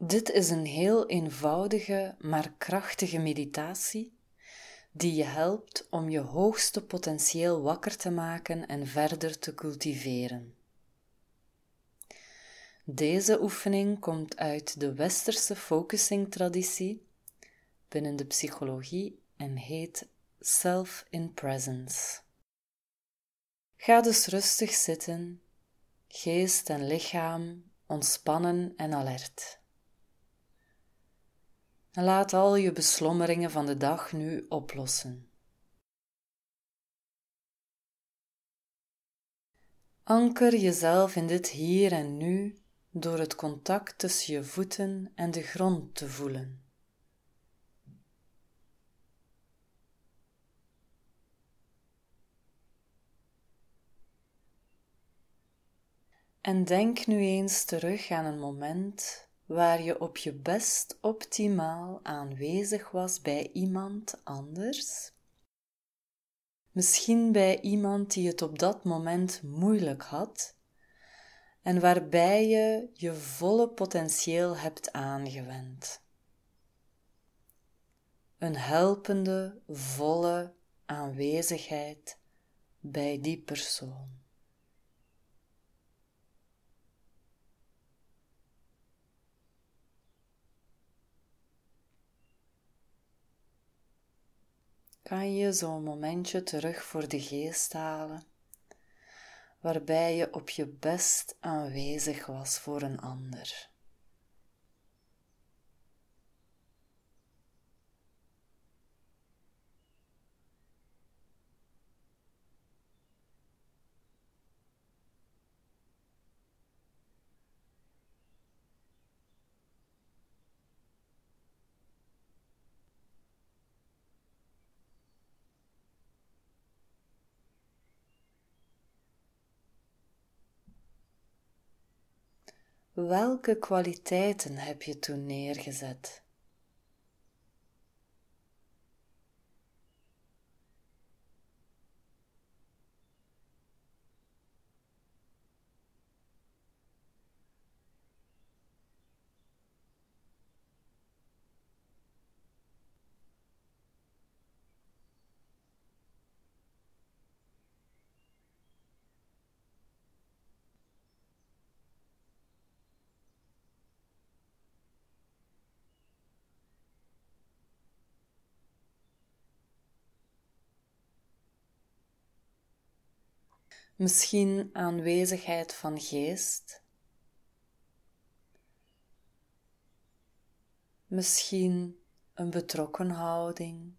Dit is een heel eenvoudige, maar krachtige meditatie die je helpt om je hoogste potentieel wakker te maken en verder te cultiveren. Deze oefening komt uit de westerse focusing-traditie binnen de psychologie en heet Self in Presence. Ga dus rustig zitten, geest en lichaam ontspannen en alert. En laat al je beslommeringen van de dag nu oplossen. Anker jezelf in dit hier en nu door het contact tussen je voeten en de grond te voelen. En denk nu eens terug aan een moment waar je op je best optimaal aanwezig was bij iemand anders. Misschien bij iemand die het op dat moment moeilijk had en waarbij je je volle potentieel hebt aangewend. Een helpende, volle aanwezigheid bij die persoon. Kan je zo'n momentje terug voor de geest halen, waarbij je op je best aanwezig was voor een ander. Welke kwaliteiten heb je toen neergezet? Misschien aanwezigheid van geest? Misschien een betrokken houding?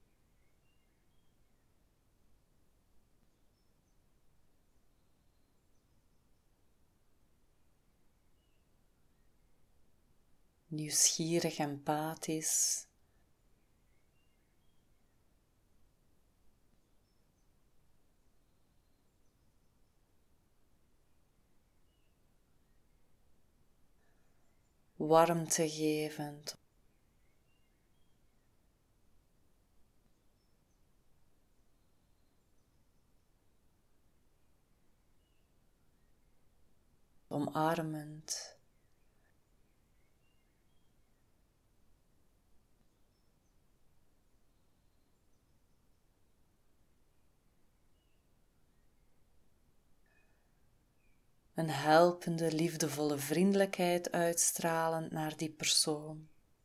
Nieuwsgierig, empathisch? Warmtegevend? Omarmend? Een helpende, liefdevolle vriendelijkheid uitstralend naar die persoon.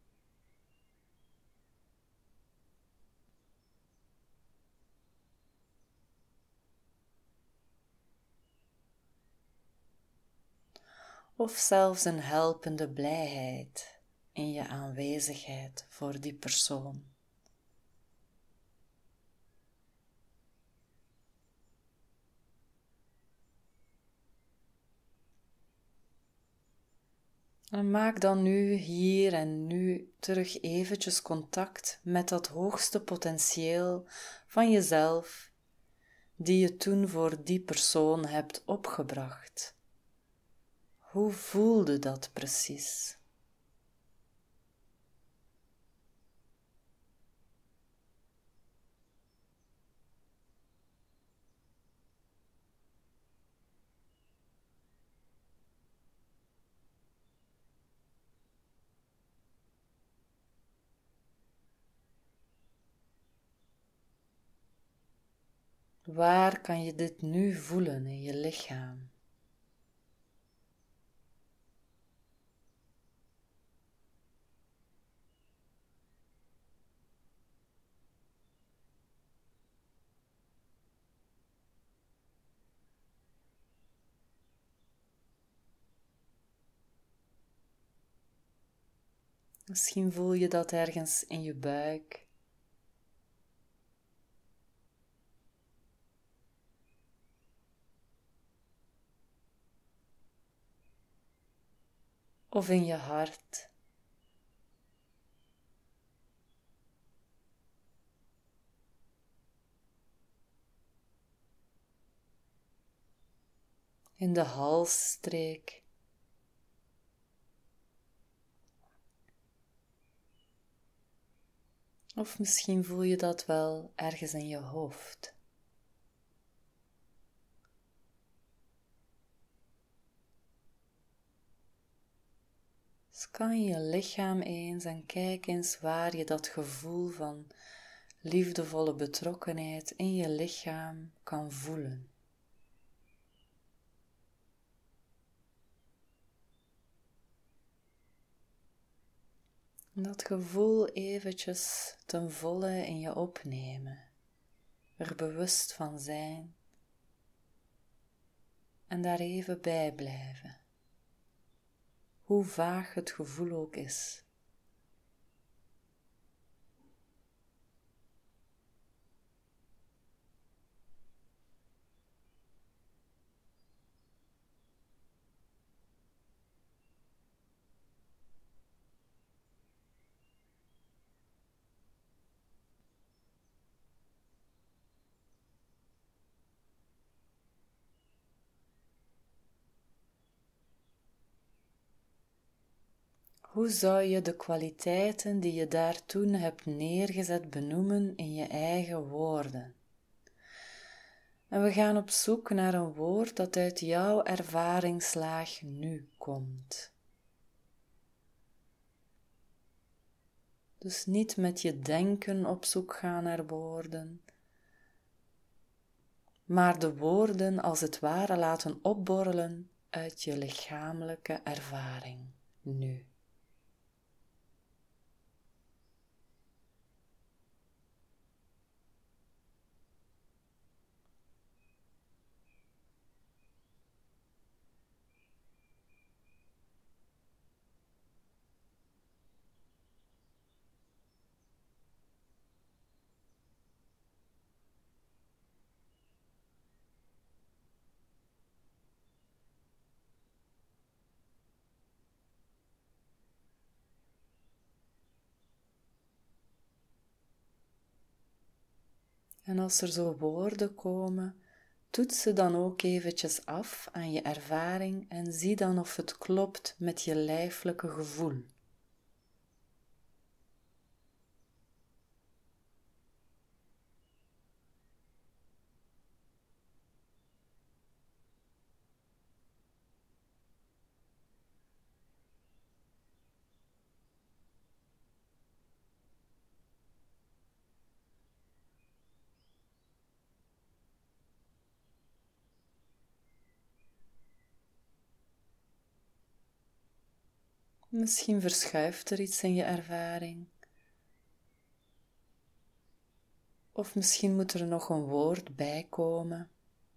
Of zelfs een helpende blijheid in je aanwezigheid voor die persoon. En maak dan nu, hier en nu, terug eventjes contact met dat hoogste potentieel van jezelf, die je toen voor die persoon hebt opgebracht. Hoe voelde dat precies? Waar kan je dit nu voelen in je lichaam? Misschien voel je dat ergens in je buik. Of in je hart. In de halsstreek. Of misschien voel je dat wel ergens in je hoofd. Scan je lichaam eens en kijk eens waar je dat gevoel van liefdevolle betrokkenheid in je lichaam kan voelen. En dat gevoel eventjes ten volle in je opnemen, er bewust van zijn en daar even bij blijven, hoe vaag het gevoel ook is. Hoe zou je de kwaliteiten die je daar toen hebt neergezet benoemen in je eigen woorden? En we gaan op zoek naar een woord dat uit jouw ervaringslaag nu komt. Dus niet met je denken op zoek gaan naar woorden, maar de woorden als het ware laten opborrelen uit je lichamelijke ervaring nu. En als er zo woorden komen, toets ze dan ook eventjes af aan je ervaring en zie dan of het klopt met je lijfelijke gevoel. Misschien verschuift er iets in je ervaring. Of misschien moet er nog een woord bij komen.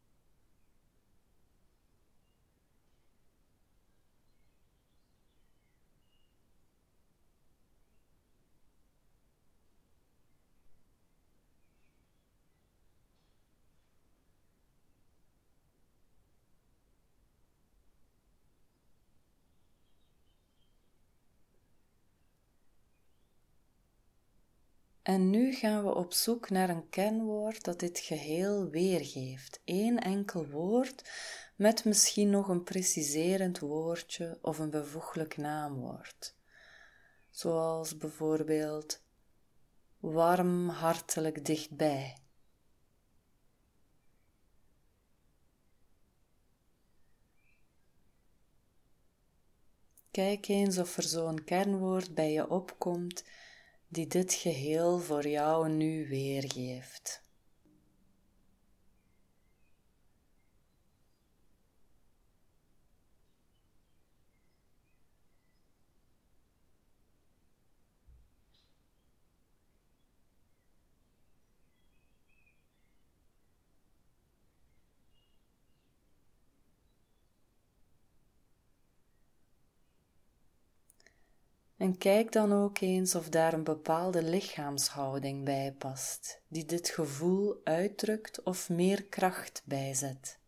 En nu gaan we op zoek naar een kenwoord dat dit geheel weergeeft. Eén enkel woord met misschien nog een preciserend woordje of een bevoeglijk naamwoord. Zoals bijvoorbeeld warm, hartelijk dichtbij. Kijk eens of er zo'n kernwoord bij je opkomt die dit geheel voor jou nu weergeeft. En kijk dan ook eens of daar een bepaalde lichaamshouding bij past, die dit gevoel uitdrukt of meer kracht bijzet.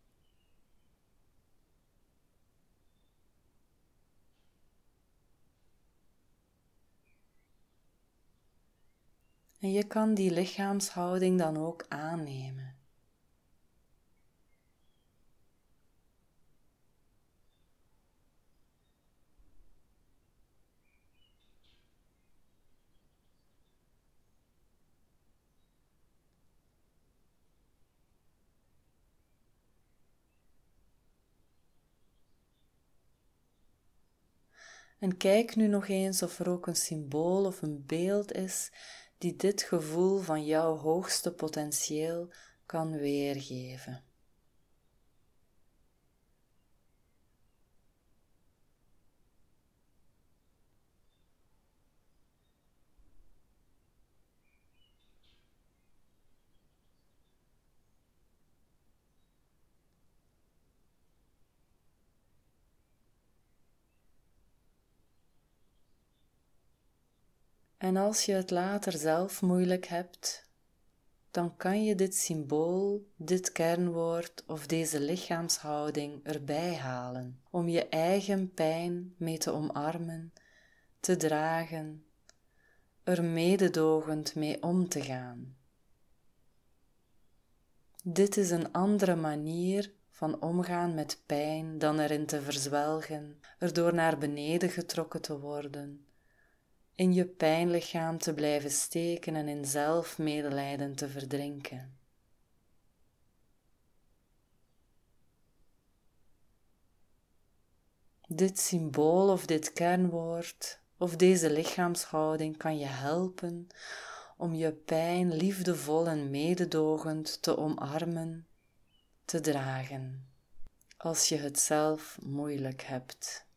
En je kan die lichaamshouding dan ook aannemen. En kijk nu nog eens of er ook een symbool of een beeld is die dit gevoel van jouw hoogste potentieel kan weergeven. En als je het later zelf moeilijk hebt, dan kan je dit symbool, dit kernwoord of deze lichaamshouding erbij halen, om je eigen pijn mee te omarmen, te dragen, er mededogend mee om te gaan. Dit is een andere manier van omgaan met pijn dan erin te verzwelgen, erdoor naar beneden getrokken te worden, in je pijnlichaam te blijven steken en in zelfmedelijden te verdrinken. Dit symbool of dit kernwoord of deze lichaamshouding kan je helpen om je pijn liefdevol en mededogend te omarmen, te dragen, als je het zelf moeilijk hebt.